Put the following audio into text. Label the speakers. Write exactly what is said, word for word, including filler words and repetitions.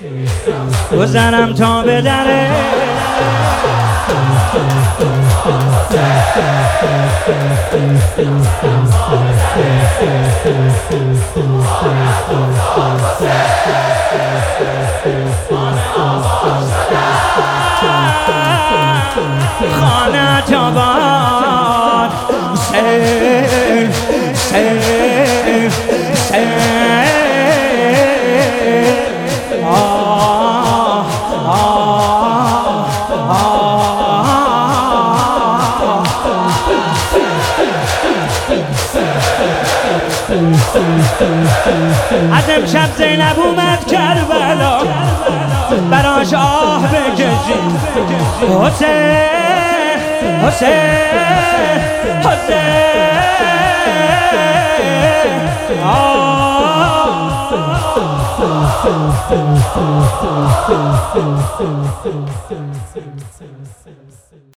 Speaker 1: بزنم تا به دره خانه جوان سیر سیر سیر آه آه از امشب زینب اومد کربلا براش آه بکشیم حسین حسین حسین آه